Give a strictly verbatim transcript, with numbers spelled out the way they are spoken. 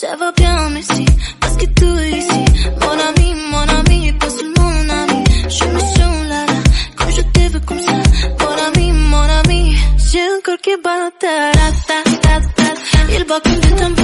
ça va bien, mais si, parce que tu ici, mon ami, mon ami, pas seulement mon ami. Je me sens là, là, quand je te veux comme ça, mon ami, mon ami. J'ai un cœur qui bat, ta, ta, ta, ta, ta. Il bat comme du tambour.